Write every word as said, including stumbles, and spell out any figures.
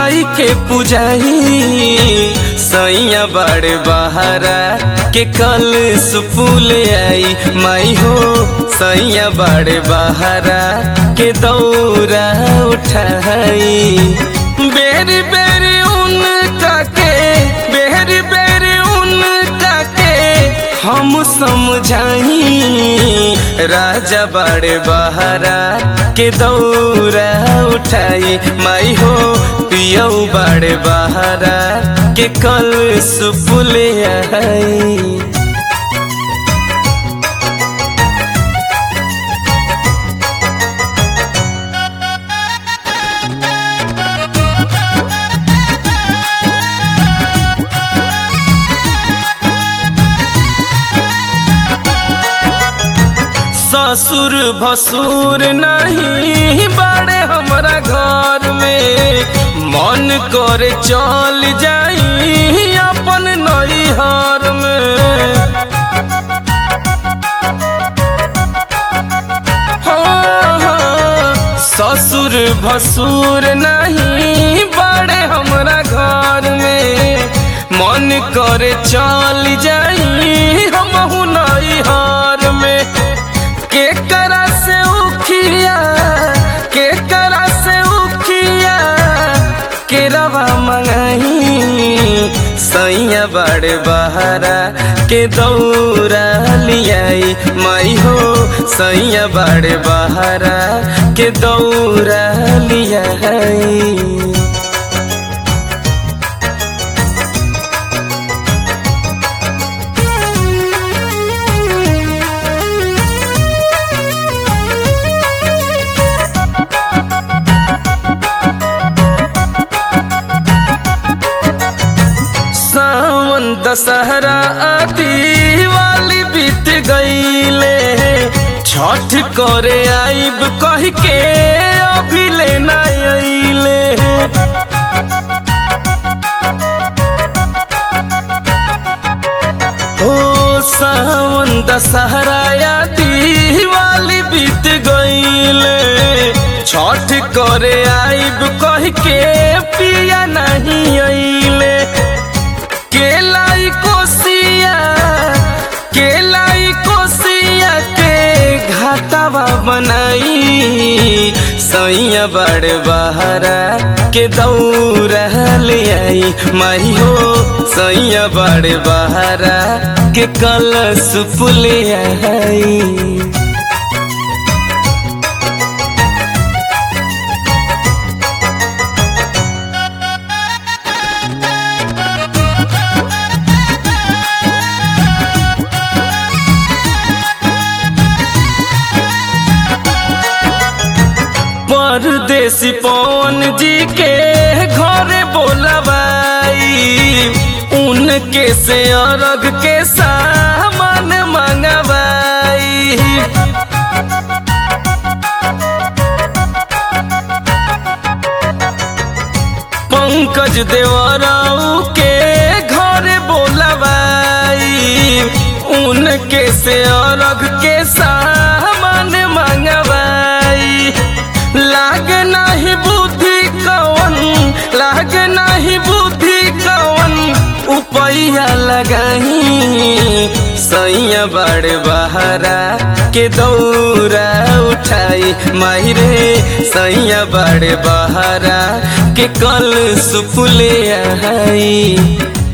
माई के पुजाही सैया बड़े बहारा के कल सुपुल आई माई हो सैया बड़े बहारा के दौरा उठाई बेरी बेरी उनका के बेरी बेरी उनका के हम समझाई राजा बड़े बहारा के दौरा उठाई माई हो पियऊ बड़े बहारा के कल सुपुल आई। ससुर भसुर नहीं बड़े हमारा घर में मन करे चल जाई अपन नैहर में। हाँ हाँ ससुर भसुर नहीं बड़े हमारा घर में मन करे चल जाई हमहु नैहर में। के करा से उखिया के करा से उखिया के रवा मंगाई सैया बड़े बहारा के दौरा लियाई माई हो सैया बड़े बहारा के दौरा लियाई। दशहरा दिवाली बीत गईले छठ करे आइब कह के अभी लेना आइले। ओ सावन दशहरा दिवाली बीत गईले छठ करे आइब कह के पिया नहीं आइले। केलाई कोसिया केलाई कोसिया के घाटावा बनाई सैया बड़े बहारा के दौरा ले आई माई हो सैया बड़े बहारा के कल सुपुल आई। परदेसी पवन जी के घरे बोलवाई उनके से अर्घ के सामान मंगवाई। पंकज देवराऊ के घरे बोलवाई उनके से अर्घ के सामान मंगवाई। लाग नहीं बुद्धि कवन लाग नहीं बुद्धि कवन उपैया लगाई सैया बड़े बहारा के दौरा उठाई माई रे सैया बड़े बहारा के कल सुपुल आई।